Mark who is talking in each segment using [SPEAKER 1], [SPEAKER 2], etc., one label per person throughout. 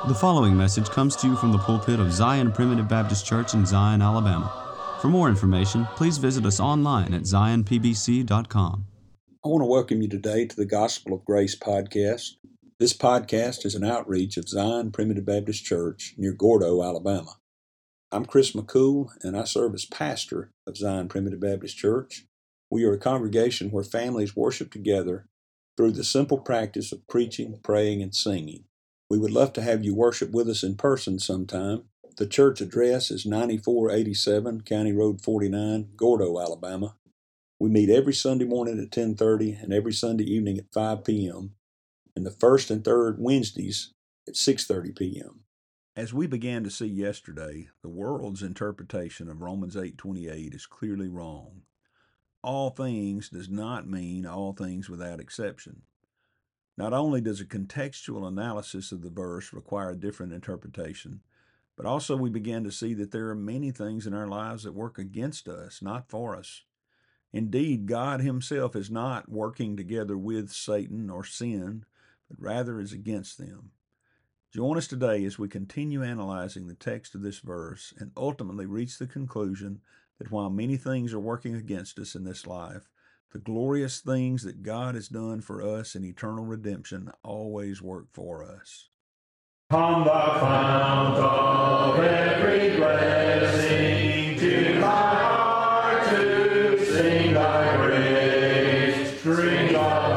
[SPEAKER 1] The following message comes to you from the pulpit of Zion Primitive Baptist Church in Zion, Alabama. For more information, please visit us online at zionpbc.com.
[SPEAKER 2] I want to welcome you today to the Gospel of Grace podcast. This podcast is an outreach of Zion Primitive Baptist Church near Gordo, Alabama. I'm Chris McCool, and I serve as pastor of Zion Primitive Baptist Church. We are a congregation where families worship together through the simple practice of preaching, praying, and singing. We would love to have you worship with us in person sometime. The church address is 9487 County Road 49, Gordo, Alabama. We meet every Sunday morning at 10:30 and every Sunday evening at 5 p.m. and the first and third Wednesdays at 6:30 p.m.
[SPEAKER 3] As we began to see yesterday, the world's interpretation of Romans 8:28 is clearly wrong. All things does not mean all things without exception. Not only does a contextual analysis of the verse require a different interpretation, but also we begin to see that there are many things in our lives that work against us, not for us. Indeed, God himself is not working together with Satan or sin, but rather is against them. Join us today as we continue analyzing the text of this verse and ultimately reach the conclusion that while many things are working against us in this life, the glorious things that God has done for us in eternal redemption always work for us.
[SPEAKER 4] Come the fount of every blessing, to thy heart to sing thy grace, streams of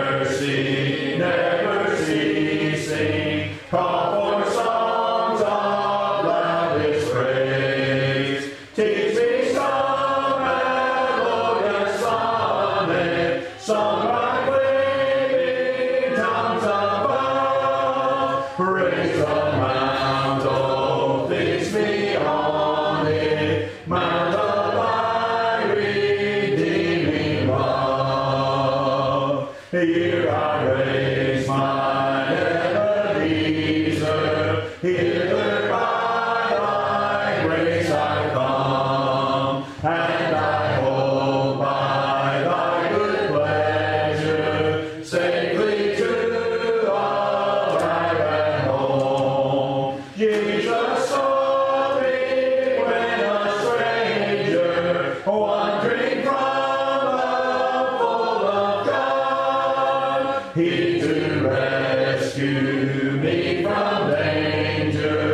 [SPEAKER 4] mercy never ceasing, call for songs of loudest praise. Teach me some melodious sonnet, sung by waving tongues above. Praise the mount, oh, fix me on it, mount of thy redeeming love. Here I raise my Ebenezer, hither by thy grace I come, and I hold by thy good pleasure safely to arrive at home. Jesus saw me when a stranger, wandering from the fold of God. He to rescue me from danger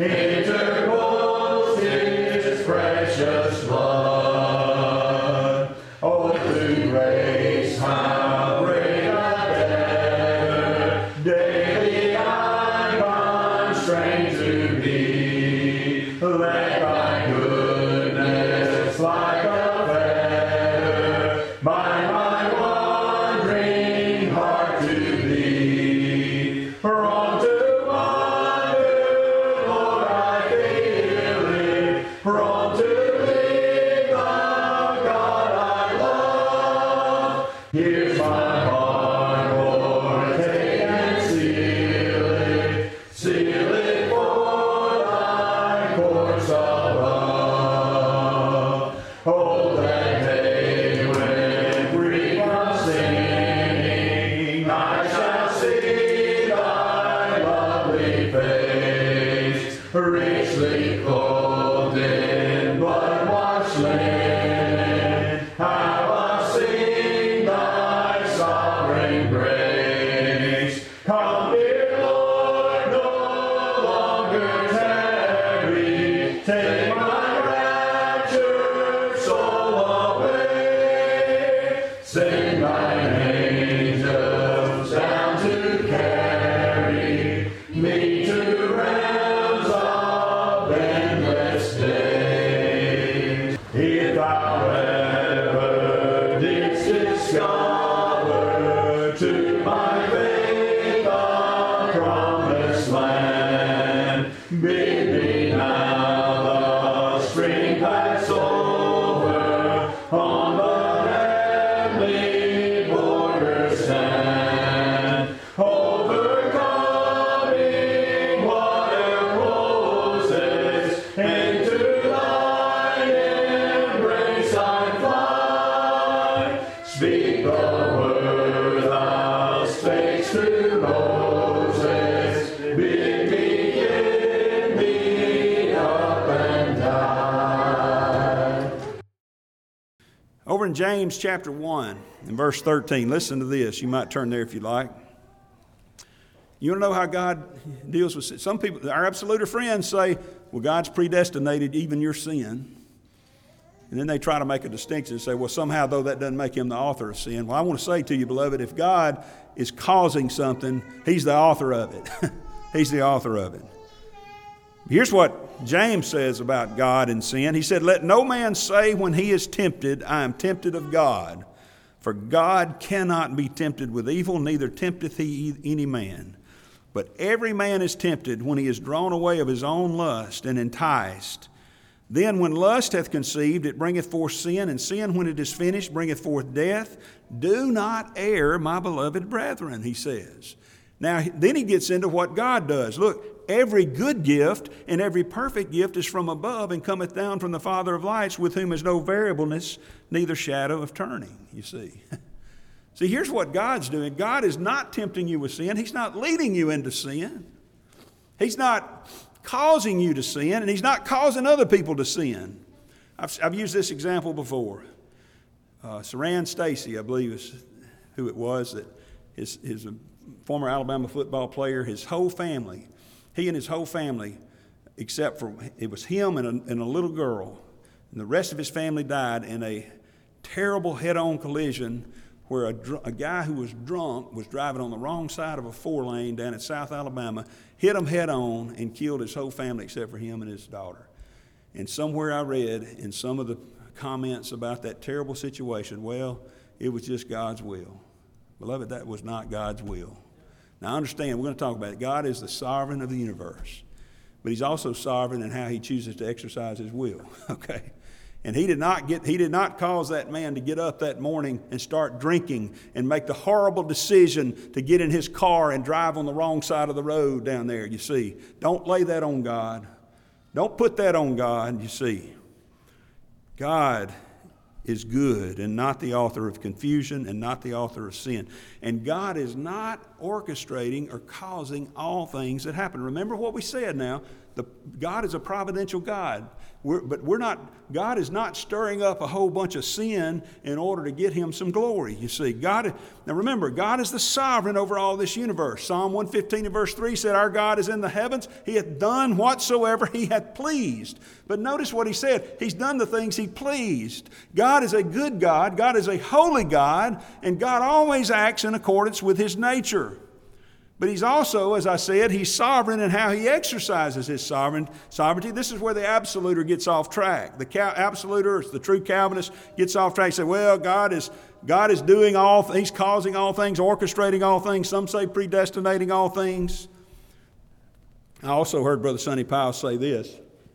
[SPEAKER 4] interposed his precious blood. Oh, through grace, how great a debtor daily I'm constrained to be. Let thy goodness like a fetter bind my wandering heart to thee. Prone to wander, Lord, I feel it. Prone to leave the God I love. Here's my heart, Lord, take and seal it. Seal it for thy courts above. Oh, that day when free from sinning, I shall see thy lovely face, richly clothed in blood-washed linen. How I'll sing thy sovereign grace. Come, dear Lord, no longer tarry. Take my raptured soul away. Send thine angels down to carry me to realms of endless day. If thou ever didst discover to my faith a promised land, bid me now the spring pass over, on the heavenly border stand, overcoming water closes, into thine embrace I fly. Speak the word thou spakest to Moses, bid me
[SPEAKER 3] in James chapter 1 and verse 13. Listen to this. You might turn there if you like. You want to know how God deals with sin? Some people, our absolute friends say, well, God's predestinated even your sin. And then they try to make a distinction and say, well, somehow, though, that doesn't make him the author of sin. Well, I want to say to you, beloved, if God is causing something, he's the author of it. He's the author of it. Here's what James says about God and sin. He said, let no man say when he is tempted, I am tempted of God. For God cannot be tempted with evil, neither tempteth he any man. But every man is tempted when he is drawn away of his own lust and enticed. Then when lust hath conceived, it bringeth forth sin, and sin, when it is finished, bringeth forth death. Do not err, my beloved brethren, he says. Now, then he gets into what God does. Look, every good gift and every perfect gift is from above and cometh down from the Father of lights, with whom is no variableness, neither shadow of turning, you see. See, here's what God's doing. God is not tempting you with sin. He's not leading you into sin. He's not causing you to sin, and he's not causing other people to sin. I've used this example before. Saran Stacy, I believe is who it was, that is a former Alabama football player. His whole family, he and his whole family, except for it was him and a little girl, and the rest of his family died in a terrible head-on collision where a guy who was drunk was driving on the wrong side of a 4-lane down in South Alabama, hit him head-on and killed his whole family except for him and his daughter. And somewhere I read in some of the comments about that terrible situation, well, it was just God's will. Beloved, that was not God's will. Now, understand, we're going to talk about it. God is the sovereign of the universe, but he's also sovereign in how he chooses to exercise his will, okay? And he did not cause that man to get up that morning and start drinking and make the horrible decision to get in his car and drive on the wrong side of the road down there, you see. Don't lay that on God. Don't put that on God, you see. God is good and not the author of confusion and not the author of sin. And God is not orchestrating or causing all things that happen. Remember what we said now. God is a providential God. God is not stirring up a whole bunch of sin in order to get him some glory, you see. Now remember, God is the sovereign over all this universe. Psalm 115 and verse 3 said, our God is in the heavens. He hath done whatsoever he hath pleased. But notice what he said. He's done the things he pleased. God is a good God. God is a holy God. And God always acts in accordance with his nature. But he's also, as I said, he's sovereign in how he exercises his sovereignty. This is where the absoluter gets off track. The absoluter, the true Calvinist, gets off track. He says, well, God is doing all, he's causing all things, orchestrating all things. Some say predestinating all things. I also heard Brother Sonny Powell say this.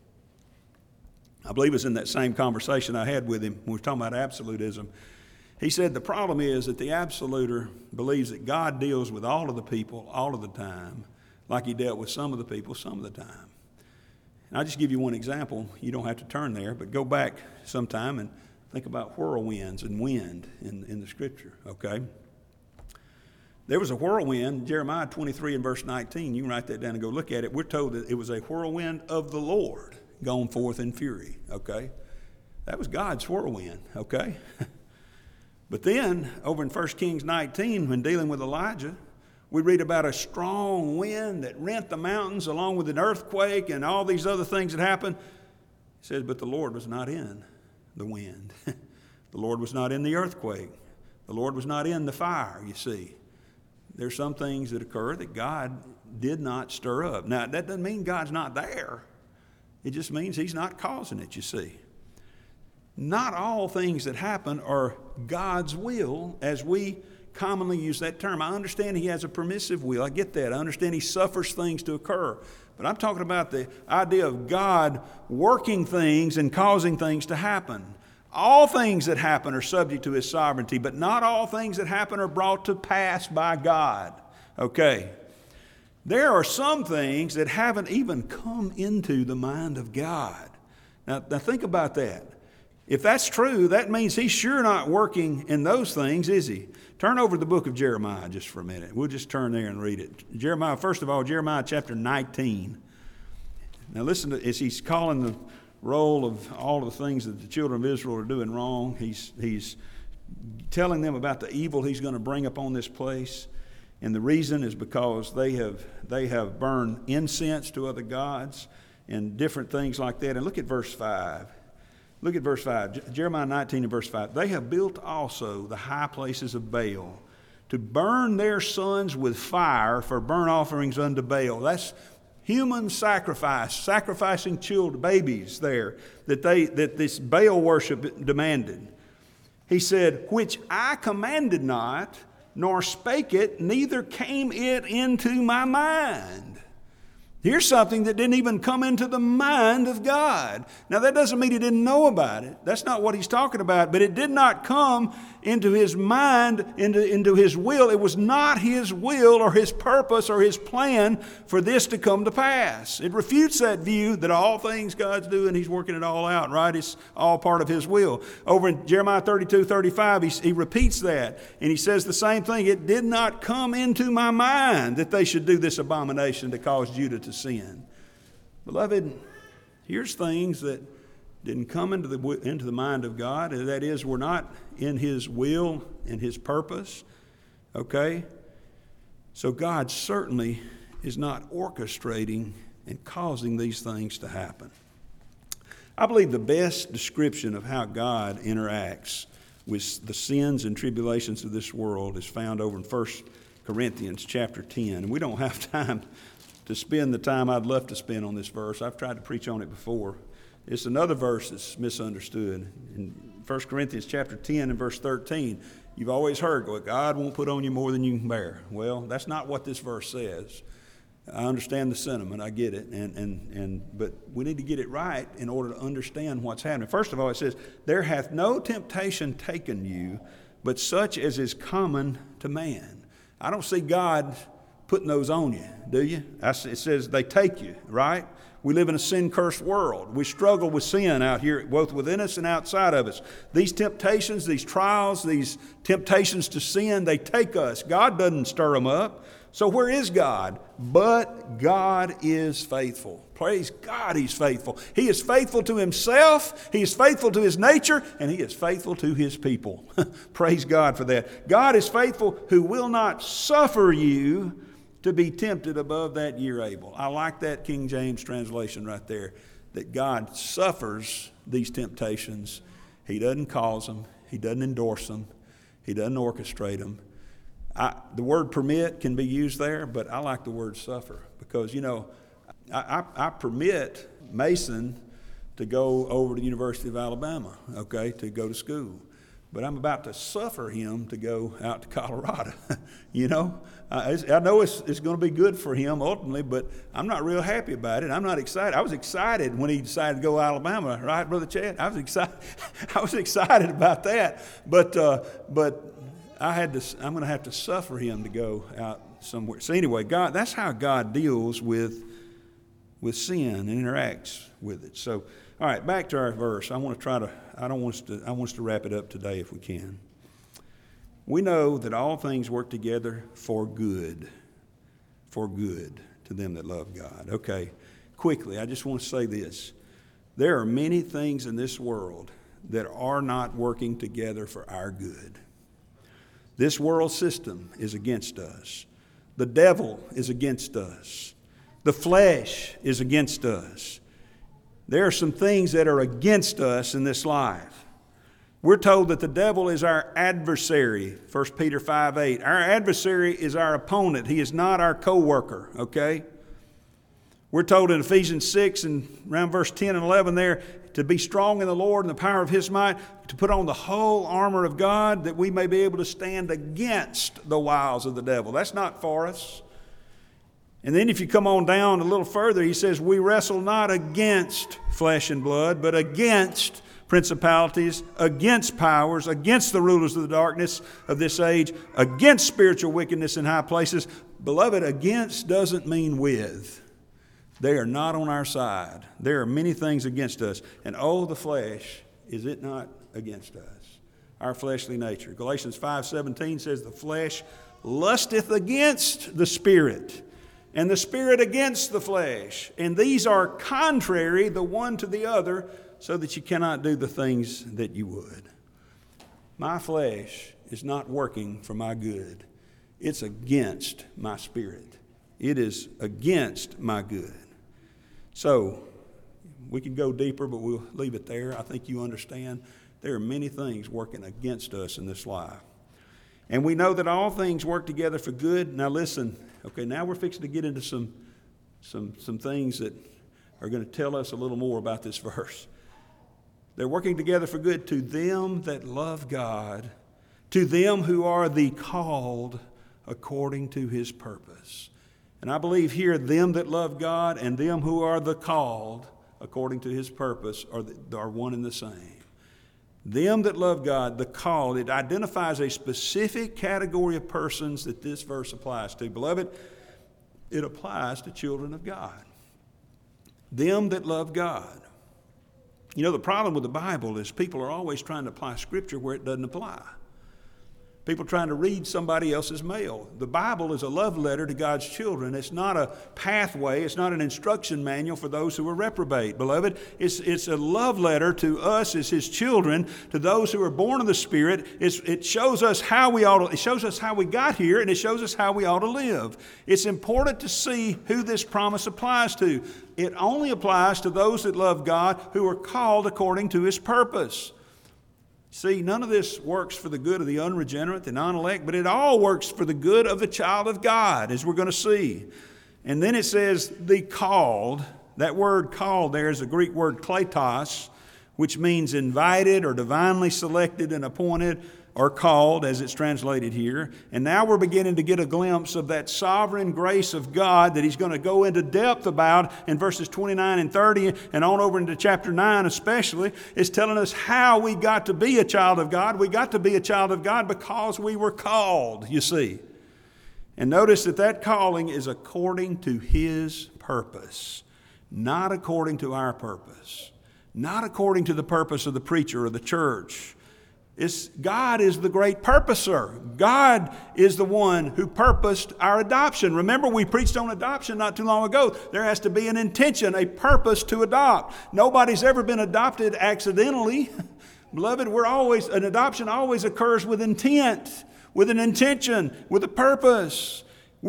[SPEAKER 3] I believe it was in that same conversation I had with him when we were talking about absolutism. He said the problem is that the absoluter believes that God deals with all of the people all of the time, like he dealt with some of the people some of the time. And I'll just give you one example. You don't have to turn there, but go back sometime and think about whirlwinds and wind in the Scripture, okay? There was a whirlwind, Jeremiah 23 and verse 19. You can write that down and go look at it. We're told that it was a whirlwind of the Lord gone forth in fury, okay? That was God's whirlwind, okay? But then, over in 1 Kings 19, when dealing with Elijah, we read about a strong wind that rent the mountains along with an earthquake and all these other things that happened. It says, but the Lord was not in the wind. The Lord was not in the earthquake. The Lord was not in the fire, you see. There's some things that occur that God did not stir up. Now, that doesn't mean God's not there. It just means he's not causing it, you see. Not all things that happen are God's will, as we commonly use that term. I understand he has a permissive will. I get that. I understand he suffers things to occur. But I'm talking about the idea of God working things and causing things to happen. All things that happen are subject to his sovereignty, but not all things that happen are brought to pass by God. Okay. There are some things that haven't even come into the mind of God. Now think about that. If that's true, that means he's sure not working in those things, is he? Turn over to the book of Jeremiah just for a minute. We'll just turn there and read it. Jeremiah, first of all, Jeremiah chapter 19. Now listen to, as he's calling roll of all the things that the children of Israel are doing wrong. He's telling them about the evil he's going to bring upon this place. And the reason is because they have burned incense to other gods and different things like that. And look at verse 5. Look at verse 5. Jeremiah 19 and verse 5. They have built also the high places of Baal to burn their sons with fire for burnt offerings unto Baal. That's human sacrifice, sacrificing children, babies there, that this Baal worship demanded. He said, which I commanded not, nor spake it, neither came it into my mind. Here's something that didn't even come into the mind of God. Now, that doesn't mean he didn't know about it. That's not what he's talking about. But it did not come into his mind, into his will. It was not his will or his purpose or his plan for this to come to pass. It refutes that view that all things God's doing, he's working it all out, right? It's all part of his will. Over in Jeremiah 32:35, he repeats that. And he says the same thing. It did not come into my mind that they should do this abomination to cause Judah to sin. Beloved, here's things that didn't come into the mind of God, and that is, were not in his will and his purpose. Okay? So God certainly is not orchestrating and causing these things to happen. I believe the best description of how God interacts with the sins and tribulations of this world is found over in 1 Corinthians chapter 10. And we don't have time to spend the time I'd love to spend on this verse. I've tried to preach on it before. It's another verse that's misunderstood. In 1 Corinthians chapter 10 and verse 13, you've always heard, God won't put on you more than you can bear. Well, that's not what this verse says. I understand the sentiment. I get it. But we need to get it right in order to understand what's happening. First of all, it says, there hath no temptation taken you, but such as is common to man. I don't see God putting those on you, do you? It says they take you, right? We live in a sin-cursed world. We struggle with sin out here, both within us and outside of us. These temptations, these trials, these temptations to sin, they take us. God doesn't stir them up. So where is God? But God is faithful. Praise God, he's faithful. He is faithful to himself. He is faithful to his nature, and he is faithful to his people. Praise God for that. God is faithful, who will not suffer you to be tempted above that ye are able. I like that King James translation right there, that God suffers these temptations. He doesn't cause them. He doesn't endorse them. He doesn't orchestrate them. The word permit can be used there, but I like the word suffer because, I permit Mason to go over to the University of Alabama, okay, to go to school. But I'm about to suffer him to go out to Colorado. I know it's going to be good for him ultimately, but I'm not real happy about it. I'm not excited. I was excited when he decided to go to Alabama, right, Brother Chad? I was excited. I was excited about that. But I'm going to have to suffer him to go out somewhere. So anyway, God, that's how God deals with sin and interacts with it. So, all right, back to our verse. I want us to wrap it up today if we can. We know that all things work together for good to them that love God. Okay, quickly, I just want to say this. There are many things in this world that are not working together for our good. This world system is against us. The devil is against us. The flesh is against us. There are some things that are against us in this life. We're told that the devil is our adversary, 1 Peter 5:8. Our adversary is our opponent. He is not our co-worker, okay? We're told in Ephesians 6 and around verse 10 and 11 there, to be strong in the Lord and the power of his might, to put on the whole armor of God that we may be able to stand against the wiles of the devil. That's not for us. And then if you come on down a little further, he says, we wrestle not against flesh and blood, but against principalities, against powers, against the rulers of the darkness of this age, against spiritual wickedness in high places. Beloved, against doesn't mean with. They are not on our side. There are many things against us. And oh, the flesh, is it not against us? Our fleshly nature. Galatians 5:17 says, the flesh lusteth against the spirit, and the Spirit against the flesh. And these are contrary the one to the other, so that you cannot do the things that you would. My flesh is not working for my good. It's against my spirit. It is against my good. So, we could go deeper, but we'll leave it there. I think you understand there are many things working against us in this life. And we know that all things work together for good. Now listen, okay, now we're fixing to get into some things that are going to tell us a little more about this verse. They're working together for good to them that love God, to them who are the called according to His purpose. And I believe here, them that love God and them who are the called according to His purpose are one and the same. Them that love God, the called, it identifies a specific category of persons that this verse applies to. Beloved, it applies to children of God. Them that love God. You know, the problem with the Bible is people are always trying to apply Scripture where it doesn't apply. People trying to read somebody else's mail. The Bible is a love letter to God's children. It's not a pathway. It's not an instruction manual for those who are reprobate. Beloved, it's a love letter to us as His children, to those who are born of the Spirit. It shows us how we got here, and it shows us how we ought to live. It's important to see who this promise applies to. It only applies to those that love God who are called according to His purpose. See, none of this works for the good of the unregenerate, the non-elect, but it all works for the good of the child of God, as we're going to see. And then it says, the called. That word called there is a Greek word kletos, which means invited or divinely selected and appointed, or called, as it's translated here. And now we're beginning to get a glimpse of that sovereign grace of God that He's going to go into depth about in verses 29 and 30 and on over into chapter 9 especially. It's telling us how we got to be a child of God. We got to be a child of God because we were called, you see. And notice that calling is according to His purpose, not according to our purpose, not according to the purpose of the preacher or the church. God is the great purposer. God is the one who purposed our adoption. Remember, we preached on adoption not too long ago. There has to be an intention, a purpose to adopt. Nobody's ever been adopted accidentally. Beloved, an adoption always occurs with intent, with an intention, with a purpose.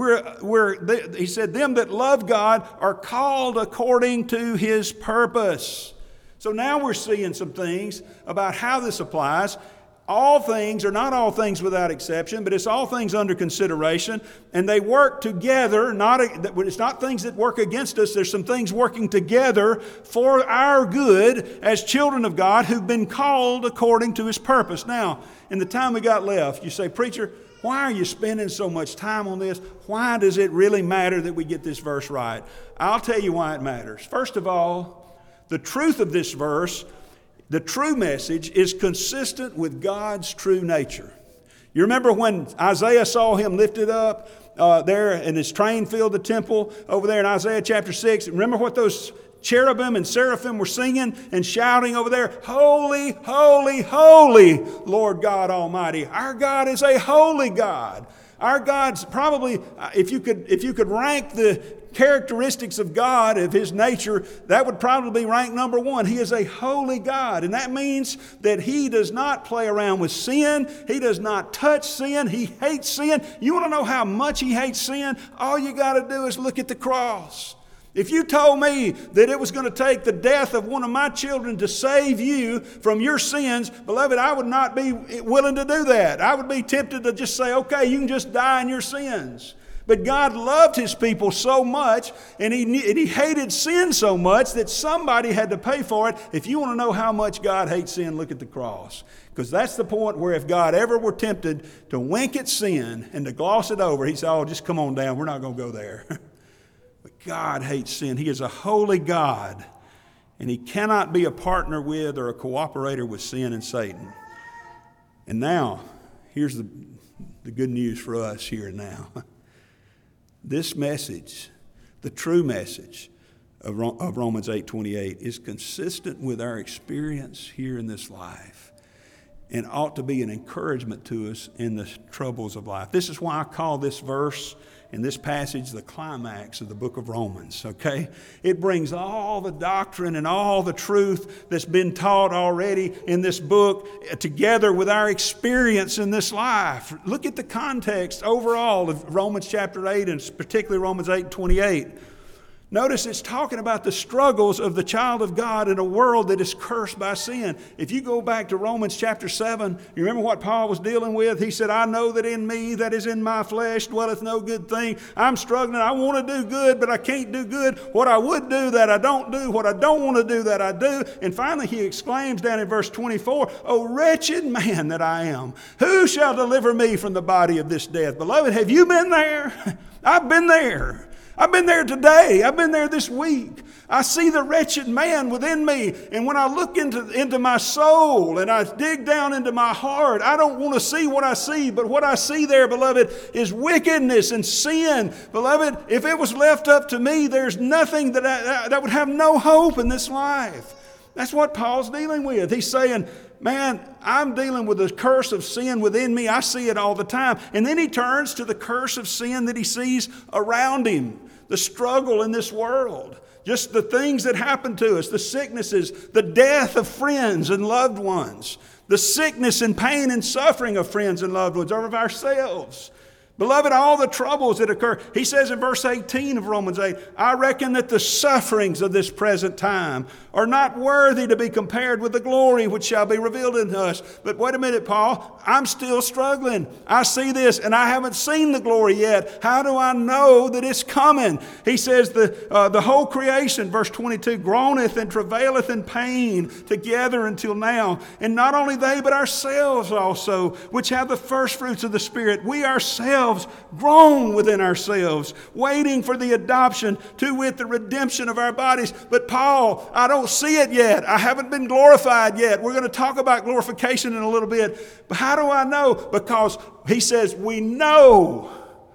[SPEAKER 3] He said, them that love God are called according to His purpose. So now we're seeing some things about how this applies. All things, or not all things without exception, but it's all things under consideration, and they work together. It's not things that work against us. There's some things working together for our good as children of God who've been called according to His purpose. Now, in the time we got left, you say, preacher, why are you spending so much time on this? Why does it really matter that we get this verse right? I'll tell you why it matters. First of all, the truth of this verse, the true message, is consistent with God's true nature. You remember when Isaiah saw Him lifted up there and His train filled the temple over there in Isaiah chapter 6? Remember what those cherubim and seraphim were singing and shouting over there? Holy, holy, holy, Lord God Almighty. Our God is a holy God. Our God's probably, if you could rank the characteristics of God, of His nature, that would probably be ranked number one. He is a holy God, and that means that He does not play around with sin. He does not touch sin. He hates sin. You want to know how much He hates sin? All you got to do is look at the cross. If you told me that it was going to take the death of one of my children to save you from your sins, beloved, I would not be willing to do that. I would be tempted to just say, okay, you can just die in your sins. But God loved His people so much, and He hated sin so much that somebody had to pay for it. If you want to know how much God hates sin, look at the cross. Because that's the point where if God ever were tempted to wink at sin and to gloss it over, He'd say, oh, just come on down. We're not going to go there. But God hates sin. He is a holy God, and He cannot be a partner with or a cooperator with sin and Satan. And now, here's the good news for us here and now. This message, the true message of Romans 8:28, is consistent with our experience here in this life and ought to be an encouragement to us in the troubles of life. This is why I call this verse in this passage the climax of the book of Romans, okay? It brings all the doctrine and all the truth that's been taught already in this book together with our experience in this life. Look at the context overall of Romans chapter 8, and particularly Romans 8:28. Notice it's talking about the struggles of the child of God in a world that is cursed by sin. If you go back to Romans chapter 7, you remember what Paul was dealing with? He said, I know that in me, that is in my flesh, dwelleth no good thing. I'm struggling. I want to do good, but I can't do good. What I would do, that I don't do. What I don't want to do, that I do. And finally, he exclaims down in verse 24, O wretched man that I am, who shall deliver me from the body of this death? Beloved, have you been there? I've been there. I've been there today. I've been there this week. I see the wretched man within me. And when I look into my soul and I dig down into my heart, I don't want to see what I see. But what I see there, beloved, is wickedness and sin. Beloved, if it was left up to me, there's nothing that would have no hope in this life. That's what Paul's dealing with. He's saying, man, I'm dealing with the curse of sin within me. I see it all the time. And then he turns to the curse of sin that he sees around him, the struggle in this world, just the things that happen to us, the sicknesses, the death of friends and loved ones, the sickness and pain and suffering of friends and loved ones, or of ourselves. Beloved, all the troubles that occur. He says in verse 18 of Romans 8, I reckon that the sufferings of this present time are not worthy to be compared with the glory which shall be revealed in us. But wait a minute, Paul, I'm still struggling. I see this and I haven't seen the glory yet. How do I know that it's coming? He says the whole creation, verse 22, groaneth and travaileth in pain together until now. And not only they, but ourselves also, which have the first fruits of the Spirit, we ourselves groan within ourselves, waiting for the adoption, to wit, the redemption of our bodies. But Paul, I don't see it yet. I haven't been glorified yet. We're going to talk about glorification in a little bit. But how do I know? Because he says, we know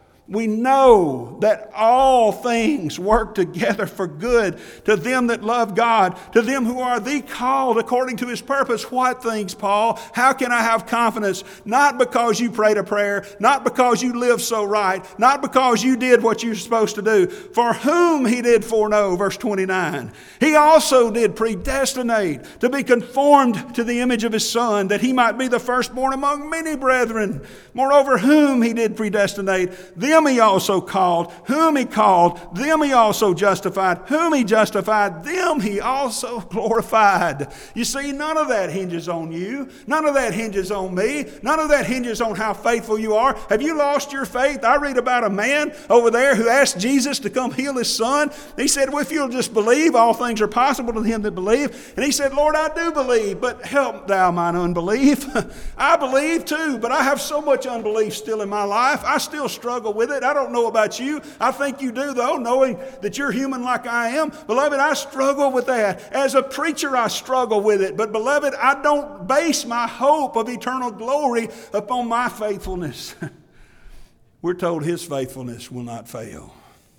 [SPEAKER 3] that all things work together for good to them that love God, to them who are the called according to His purpose. What things, Paul? How can I have confidence? Not because you prayed a prayer, not because you lived so right, not because you did what you're supposed to do. For whom He did foreknow, verse 29, He also did predestinate to be conformed to the image of His Son, that He might be the firstborn among many brethren. Moreover, whom He did predestinate, them He also called. Whom He called, them He also justified. Whom He justified, them He also glorified. You see, none of that hinges on you. None of that hinges on me. None of that hinges on how faithful you are. Have you lost your faith? I read about a man over there who asked Jesus to come heal his son. He said, well, if you'll just believe, all things are possible to him that believe. And he said, Lord, I do believe, but help thou mine unbelief. I believe too, but I have so much unbelief still in my life. I still struggle with it. I don't know about you. I think you do, though, knowing that you're human like I am. Beloved, I struggle with that. As a preacher, I struggle with it. But, beloved, I don't base my hope of eternal glory upon my faithfulness. We're told His faithfulness will not fail.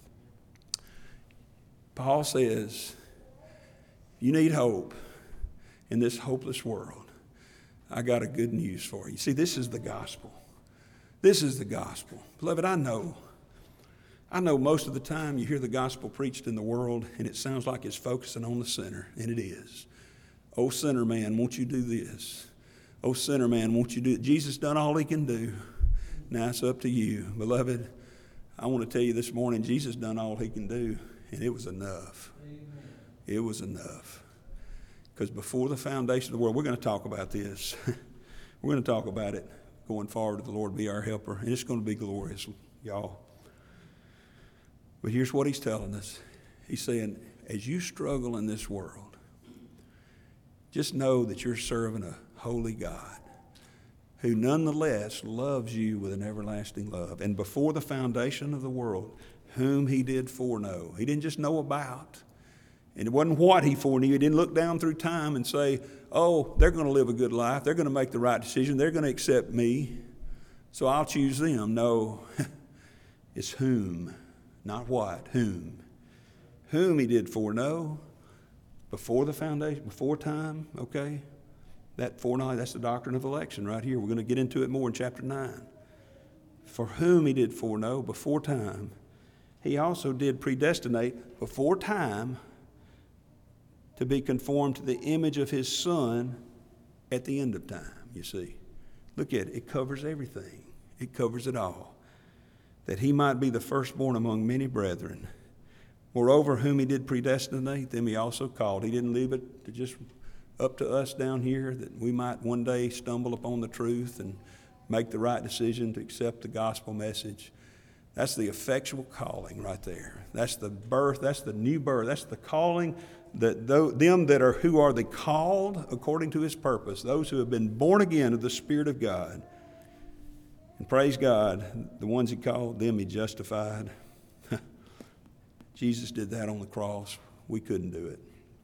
[SPEAKER 3] Paul says, you need hope in this hopeless world. I got a good news for you. See, this is the gospel. This is the gospel. Beloved, I know most of the time you hear the gospel preached in the world and it sounds like it's focusing on the sinner, and it is. Oh, sinner man, won't you do this? Oh, sinner man, won't you do it? Jesus done all He can do. Now it's up to you. Beloved, I want to tell you this morning, Jesus done all He can do, and it was enough. Amen. It was enough. Because before the foundation of the world, we're going to talk about this. We're going to talk about it. Going forward, the Lord be our helper, and it's going to be glorious, y'all. But here's what He's telling us. He's saying, as you struggle in this world, just know that you're serving a holy God who nonetheless loves you with an everlasting love. And before the foundation of the world, whom He did foreknow. He didn't just know about. And it wasn't what He foreknew. He didn't look down through time and say, oh, they're going to live a good life. They're going to make the right decision. They're going to accept me, so I'll choose them. No, it's whom, not what, whom. Whom He did foreknow before the foundation, before time, okay? That foreknowledge, that's the doctrine of election right here. We're going to get into it more in chapter 9.
[SPEAKER 5] For whom he did foreknow before time, he also did predestinate before time to be conformed to the image of his Son at the end of time, you see. Look at it. It covers everything. It covers it all. That he might be the firstborn among many brethren. Moreover, whom he did predestinate, them he also called. He didn't leave it to just up to us down here that we might one day stumble upon the truth and make the right decision to accept the gospel message. That's the effectual calling right there. That's the birth. That's the new birth. That's the calling that them that are who are the called according to his purpose, those who have been born again of the Spirit of God. And praise God, the ones he called, them he justified. Jesus did that on the cross. We couldn't do it.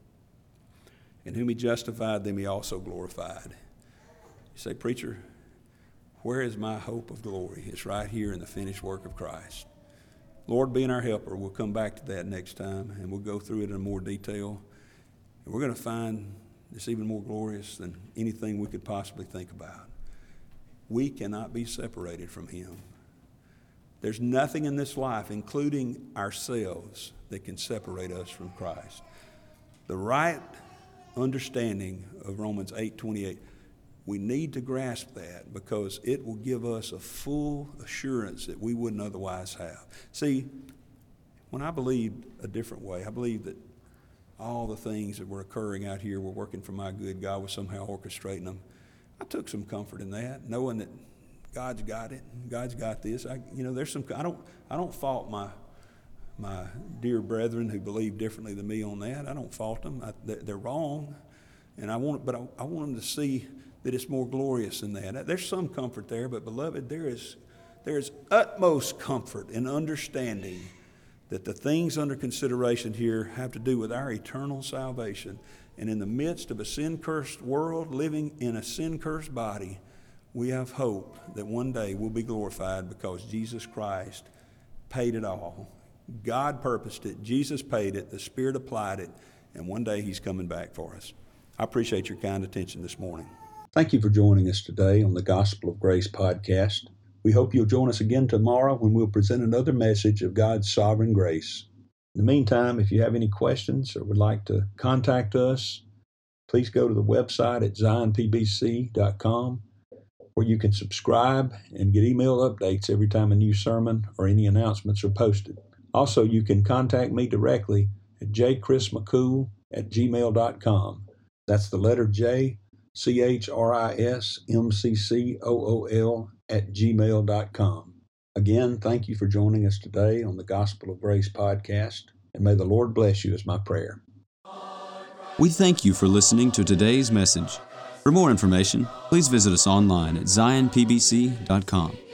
[SPEAKER 5] And whom he justified, them he also glorified. You say, preacher, where is my hope of glory? It's right here in the finished work of Christ. Lord, being our helper, we'll come back to that next time, and we'll go through it in more detail. And we're going to find it's even more glorious than anything we could possibly think about. We cannot be separated from him. There's nothing in this life, including ourselves, that can separate us from Christ. The right understanding of Romans 8:28, we need to grasp that because it will give us a full assurance that we wouldn't otherwise have. See, when I believed a different way, I believed that all the things that were occurring out here were working for my good. God was somehow orchestrating them. I took some comfort in that, knowing that God's got it. God's got this. There's some. I don't fault my dear brethren who believe differently than me on that. I don't fault them. They're wrong, and I want them to see that it's more glorious than that. There's some comfort there, but beloved, there is utmost comfort in understanding that the things under consideration here have to do with our eternal salvation. And in the midst of a sin-cursed world, living in a sin-cursed body, we have hope that one day we'll be glorified because Jesus Christ paid it all. God purposed it. Jesus paid it. The Spirit applied it. And one day he's coming back for us. I appreciate your kind attention this morning.
[SPEAKER 2] Thank you for joining us today on the Gospel of Grace podcast. We hope you'll join us again tomorrow when we'll present another message of God's sovereign grace. In the meantime, if you have any questions or would like to contact us, please go to the website at zionpbc.com, where you can subscribe and get email updates every time a new sermon or any announcements are posted. Also, you can contact me directly at jchrismccool@gmail.com. That's the letter J, CHRISMCCOOL@gmail.com. Again, thank you for joining us today on the Gospel of Grace podcast, and may the Lord bless you is my prayer.
[SPEAKER 1] We thank you for listening to today's message. For more information, please visit us online at zionpbc.com.